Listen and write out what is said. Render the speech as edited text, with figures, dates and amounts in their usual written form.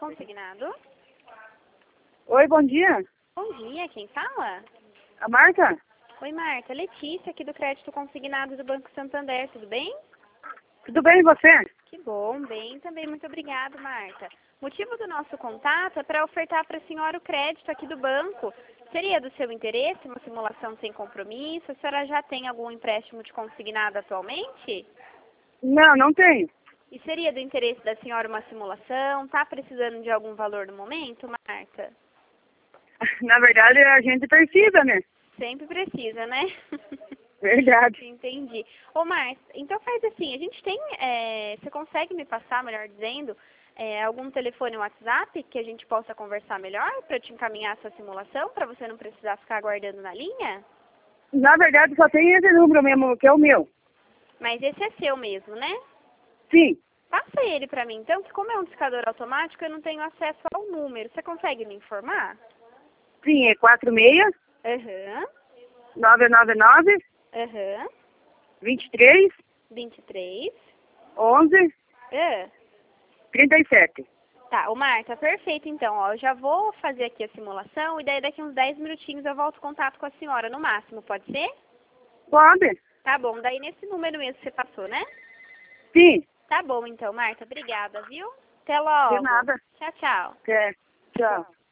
Consignado. Oi, bom dia. Bom dia, quem fala? A Marta? Oi, Marta. Letícia, aqui do Crédito Consignado do Banco Santander, tudo bem? Tudo bem e você? Que bom, bem também. Muito obrigada, Marta. O motivo do nosso contato é para ofertar para a senhora o crédito aqui do banco. Seria do seu interesse uma simulação sem compromisso? A senhora já tem algum empréstimo de consignado atualmente? Não, não tenho. E seria do interesse da senhora uma simulação? Está precisando de algum valor no momento, Marta? Na verdade, a gente precisa, né? Sempre precisa, né? Verdade. Entendi. Ô, Marta, então faz assim, a gente tem, você consegue me passar, melhor dizendo, algum telefone ou WhatsApp que a gente possa conversar melhor para eu te encaminhar essa simulação, para você não precisar ficar aguardando na linha? Na verdade, só tem esse número mesmo, que é o meu. Mas esse é seu mesmo, né? Sim. Passa ele para mim, então, que como é um discador automático, eu não tenho acesso ao número. Você consegue me informar? Sim, é 46 Aham, 999 aham, 23 23, 11 ah. 37. Tá, ô Marta, perfeito então, ó, eu já vou fazer aqui a simulação e daí daqui uns 10 minutinhos eu volto em contato com a senhora no máximo, pode ser? Pode? Tá bom, daí nesse número mesmo que você passou, né? Sim. Tá bom então, Marta, obrigada, viu? Até De logo. nada. Tchau, tchau. É. Tchau.